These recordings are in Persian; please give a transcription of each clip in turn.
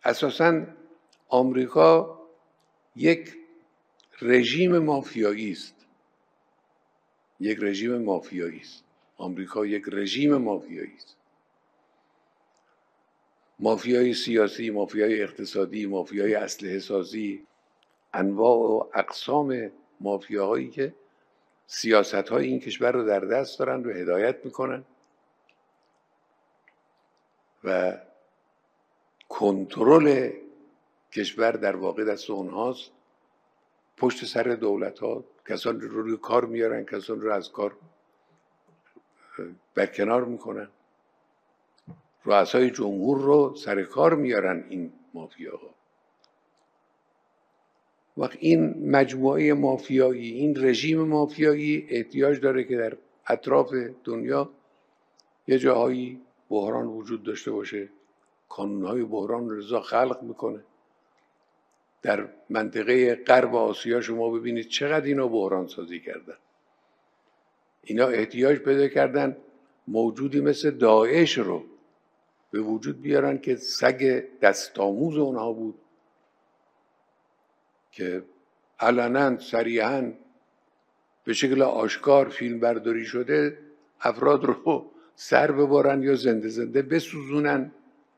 اساساً آمریکا یک رژیم مافیایی است. یک رژیم مافیایی است. آمریکا یک رژیم مافیایی است. مافیای سیاسی، مافیای اقتصادی، مافیای اسلحه سازی، انواع و اقسام مافیاهایی که سیاست‌های این کشور رو در دست دارن رو هدایت میکنن و کنترل کشور در واقع دست اونهاست. پشت سر دولت‌ها کسان رو روی کار میارن، کسان رو از کار برکنار میکنن. رؤسای جمهور رو سر کار میارن این مافیاها. وقت این مجموعه مافیایی، این رژیم مافیایی احتیاج داره که در اطراف دنیا یه جاهایی بحران وجود داشته باشه. کانونهای بحران رضا خلق میکنه. در منطقه غرب آسیا شما ببینید چقدر اینا بحران سازی کردن. اینا احتیاج پیدا کردن موجودی مثل داعش رو به وجود بیارن که سگ دستآموز اونها بود که علنا صریحا به شکل آشکار فیلم برداری شده افراد رو سر ببرن یا زنده زنده بسوزونن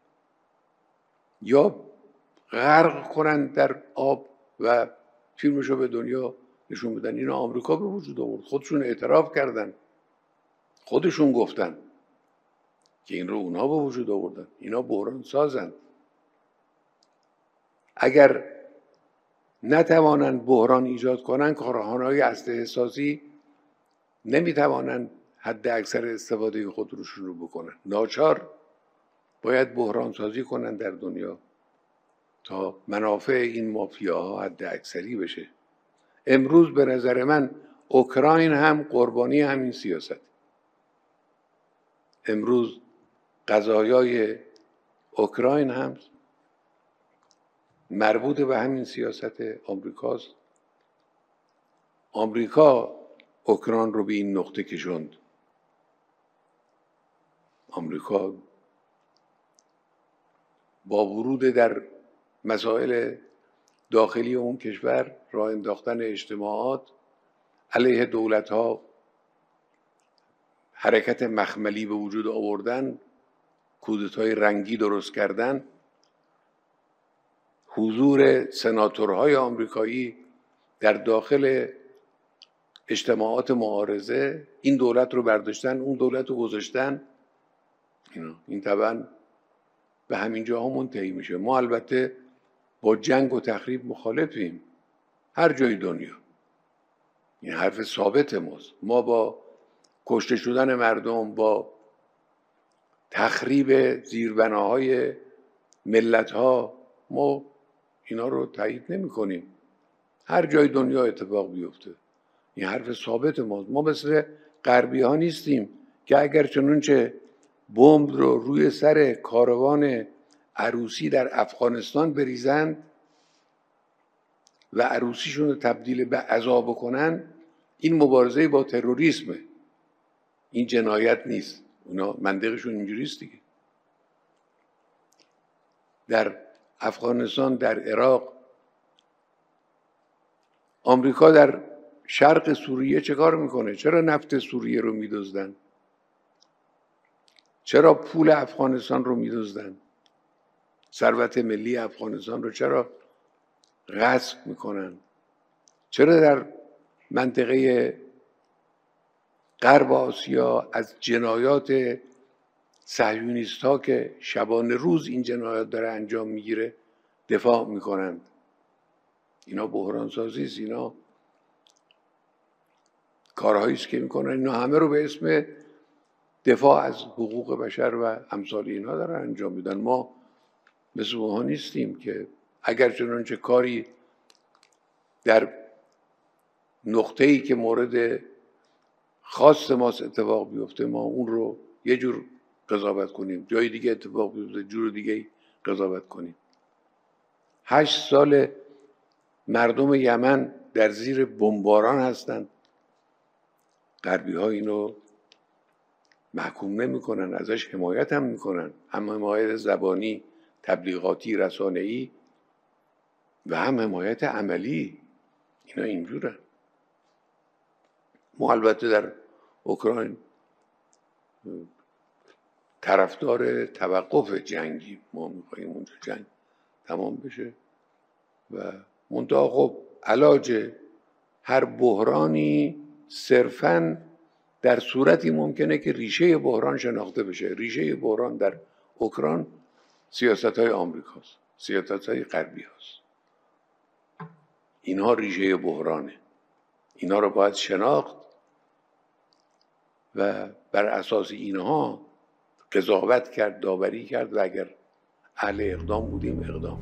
یا غرق کنن در آب و فیلمشو به دنیا نشون بدن. اینا آمریکا به وجود آورد. خودشون اعتراف کردن، خودشون گفتن که این رو اونها به وجود آوردن. اینا بحران سازن. اگر نتوانند بحران ایجاد کنن، کارخانه‌های اسلحه سازی نمیتوانند حد اکثر استفاده خود رو شروع بکنن. ناچار باید بحران سازی کنن در دنیا تا منافع این مافیاها حد اکثری بشه. امروز به نظر من اوکراین هم قربانی همین سیاست. امروز قضایای اوکراین هم مربوط به همین سیاست آمریکاست. آمریکا اوکراین رو به این نقطه کشوند. آمریکا با ورود در مسائل داخلی اون کشور، راه انداختن اجتماعات علیه دولت‌ها، حرکت مخملی به وجود آوردن، کودتای رنگی درست کردن، حضور سناتورهای آمریکایی در داخل اجتماعات معارضه، این دولت رو برداشتن اون دولت رو گذاشتن. این طبعا به همین جاها منتهی میشه. ما البته با جنگ و تخریب مخالفیم هر جای دنیا. این حرف ثابت ماست. ما با کشته شدن مردم، با تخریب زیربناهای ملت‌ها، ما اینا رو تایید نمی کنیم. هر جای دنیا اتفاق بیفته این حرف ثابت ماست. ما مثل غربی ها نیستیم که اگر چنانچه بمب رو روی سر کاروان عروسی در افغانستان بریزند و عروسیشون رو تبدیل به عزا بکنن، این مبارزه با تروریسمه. این جنایت نیست. اونا منطقشون اینجوریست دیگه. در افغانستان، در عراق، آمریکا در شرق سوریه چه کار میکنه؟ چرا نفت سوریه رو میدزدن؟ چرا پول افغانستان رو میدزدن؟ ثروت ملی افغانستان رو چرا غصب میکنن؟ چرا در منطقه غرب آسیا از جنایات صهیونیست ها که شبانه روز این جنایات داره انجام میگیره دفاع میکنند؟ اینا بحران سازی است. اینا کارهایی است که میکنن. اینا همه رو به اسم دفاع از حقوق بشر و امثال اینها دارن انجام میدن. ما مثل اونها نیستیم که اگر چنانچه کاری در نقطه‌ای که مورد خاص ماست اتفاق بیفته ما اون رو یه جور قضاوت کنیم، جای دیگه اتفاق بیفته جور دیگه قضاوت کنیم. 8 سال مردم یمن در زیر بمباران هستند. غربی ها اینو محکوم نمی کنن، ازش حمایت هم میکنن، هم حمایت زبانی تبلیغاتی رسانه‌ای و هم حمایت عملی. اینا اینجوره. ما البته در اوکراین طرفدار توقف جنگی، ما میخواییم اونجا جنگ تمام بشه و منتها خب علاج هر بحرانی صرفاً در صورتی ممکنه که ریشه بحران شناخته بشه. ریشه بحران در اوکراین سیاست‌های آمریکاست، سیاست‌های غربی هست. اینها ریشه بحرانه. اینها رو باید شناخت و بر اساس اینها قضاوت کرد، داوری کرد و اگر اهل اقدام بودیم اقدام.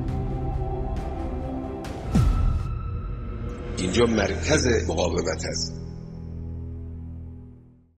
اینجا مرکز مقاومت است.